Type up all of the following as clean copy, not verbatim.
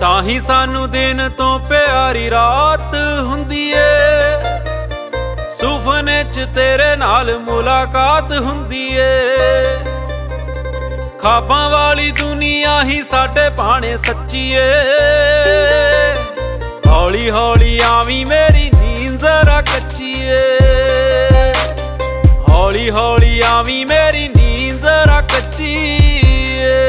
ਤਾਂ ਹੀ ਸਾਨੂੰ ਦਿਨ ਤੋਂ ਪਿਆਰੀ ਰਾਤ ਹੁੰਦੀ ਏ। ਸੁਪਨੇ 'ਚ ਤੇਰੇ ਨਾਲ ਮੁਲਾਕਾਤ ਹੁੰਦੀ ਏ। ਖਾਬਾਂ ਵਾਲੀ ਦੁਨੀਆ ਹੀ ਸਾਡੇ ਭਾਣੇ ਸੱਚੀ ਏ। ਹੌਲੀ ਹੌਲੀ ਆਵੀਂ ਮੇਰੀ ਨੀਂਦ ਜ਼ਰਾ ਕੱਚੀ ਏ। ਹੌਲੀ ਹੌਲੀ ਆਵੀਂ ਮੇਰੀ ਨੀਂਦ ਜ਼ਰਾ ਕੱਚੀ ਏ।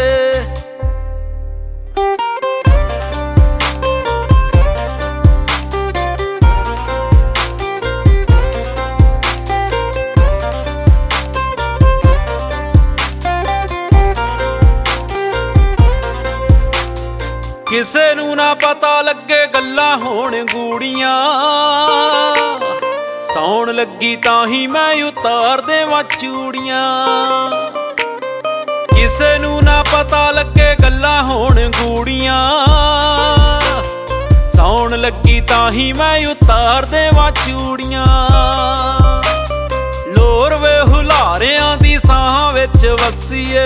ਕਿਸੇ ਨੂੰ ਨਾ ਪਤਾ ਲੱਗੇ ਗੱਲਾਂ ਹੋਣ ਗੂੜੀਆਂ। ਸੌਣ ਲੱਗੀ ਤਾਂ ਹੀ ਮੈਂ ਉਤਾਰ ਦੇਵਾਂ ਚੂੜੀਆਂ। ਕਿਸੇ ਨੂੰ ਨਾ ਪਤਾ ਲੱਗੇ ਗੱਲਾਂ ਹੋਣ ਗੂੜੀਆਂ। ਸੌਣ ਲੱਗੀ ਤਾਂ ਹੀ ਮੈਂ ਉਤਾਰ ਦੇਵਾਂ ਚੂੜੀਆਂ। ਲੋਰ ਵੇ ਹੁਲਾਰਿਆਂ ਦੀ ਸਾਹਾਂ ਵਿੱਚ ਵਸੀਏ।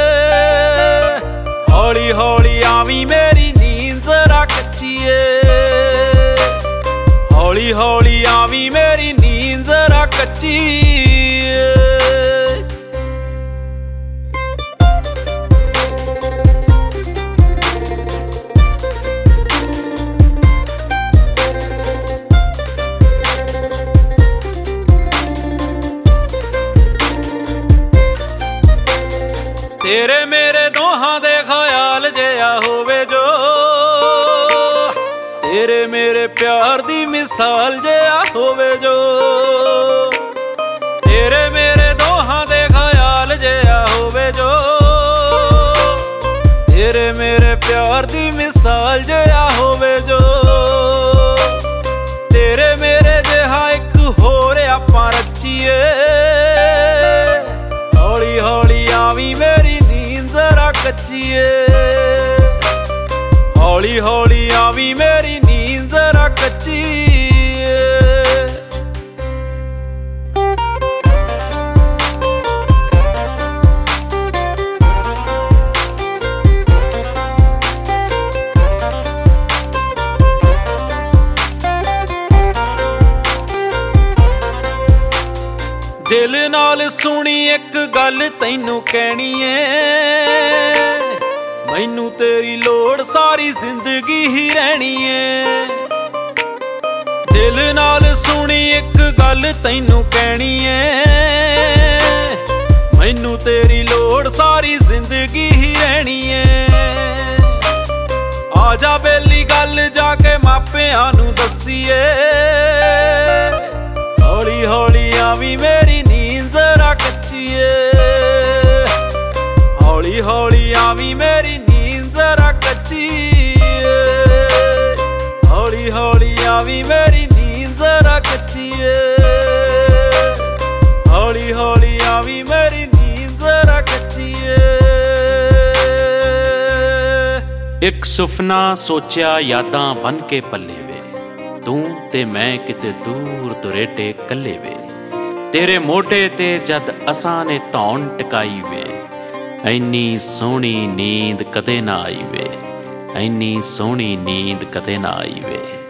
ਹੌਲੀ ਹੌਲੀ ਆਵੀਂ ਮੇਰੀ ਨੀਂਦ ਜ਼ਰਾ ਕੱਚੀ ਏ। ਹੌਲੀ ਹੌਲੀ ਆਵੀਂ ਮੇਰੀ ਨੀਂਦ ਜ਼ਰਾ ਕੱਚੀ ਏ। ਤੇਰੇ ਮੇਰੇ ਦੋਹਾਂ ਦੇ ਖਿਆਲ ਜਿਹਾ ਹੋਵੇ ਜੋ। ਤੇਰੇ ਮੇਰੇ ਪਿਆਰ ਦੀ ਮਿਸਾਲ ਜਿਹਾ ਹੋਵੇ ਜੋ। ਤੇਰੇ ਮੇਰੇ ਦੋਹਾਂ ਦੇ ਖਿਆਲ ਜਿਹਾ ਹੋਵੇ ਜੋ। ਤੇਰੇ ਮੇਰੇ ਪਿਆਰ ਦੀ ਮਿਸਾਲ ਜਿਹਾ ਹੋਵੇ ਜੋ। ਤੇਰੇ ਮੇਰੇ ਜਿਹਾ ਇੱਕ ਹੋਰ ਆਪਾਂ ਰਚੀਏ। ਹੌਲੀ ਹੌਲੀ ਆਵੀਂ ਮੇਰੀ ਨੀਂਦ ਜ਼ਰਾ ਕੱਚੀ ਏ। ਹੌਲੀ ਹੌਲੀ ਆਵੀਂ ਮੇਰੀ ਨੀਂਦ ਜ਼ਰਾ ਕੱਚੀ ਏ। ਦਿਲ ਨਾਲ ਸੁਣੀ ਇੱਕ ਗੱਲ ਤੈਨੂੰ ਕਹਿਣੀ ਏ। ਮੈਨੂੰ ਤੇਰੀ ਲੋੜ ਸਾਰੀ ਜ਼ਿੰਦਗੀ ਹੀ ਰਹਿਣੀ ਏ। ਦਿਲ ਨਾਲ ਸੁਣੀ ਇੱਕ ਗੱਲ ਤੈਨੂੰ ਕਹਿਣੀ ਏ। ਮੈਨੂੰ ਤੇਰੀ ਲੋੜ ਸਾਰੀ ਜ਼ਿੰਦਗੀ ਹੀ ਰਹਿਣੀ ਏ। ਆ ਜਾ ਬੇਲੀ ਗੱਲ ਜਾ ਕੇ ਮਾਪਿਆਂ ਨੂੰ ਦੱਸੀਏ। ਹੌਲੀ ਹੌਲੀ ਆਵੀਂ ਮੇਰੀ ਨੀਂਦ ਜ਼ਰਾ ਕੱਚੀ ਏ। ਹੌਲੀ ਹੌਲੀ ਆਵੀਂ ਮੇਰੀ ਨੀਂਦ ਜ਼ਰਾ ਕੱਚੀ ਏ। ਹੌਲੀ ਹੌਲੀ ਆਵੀਂ ਮੇਰੀ ਨੀਂਦ ਜ਼ਰਾ ਕੱਚੀ ਏ। ਹੌਲੀ ਹੌਲੀ ਆਵੀਂ ਮੇਰੀ ਨੀਂਦ ਜ਼ਰਾ ਕੱਚੀ ਏ। ਇੱਕ ਸੁਪਨਾ ਸੋਚਿਆ ਯਾਦਾਂ ਬਣ ਕੇ ਪੱਲੇ ਵੇ। ਤੂੰ ਤੇ ਮੈਂ ਕਿਤੇ ਦੂਰ ਦੁਰੇਟੇ ਕੱਲੇ ਵੇ। ਤੇਰੇ ਮੋਢੇ ਤੇ ਜਦ ਅਸਾਂ ਨੇ ਧੌਣ ਟਿਕਾਈ ਵੇ। ਐਨੀ ਸੋਹਣੀ ਨੀਂਦ ਕਦੇ ਨਾ ਆਈ ਵੇ। ਐਨੀ ਸੋਹਣੀ ਨੀਂਦ ਕਦੇ ਨਾ ਆਈ ਵੇ।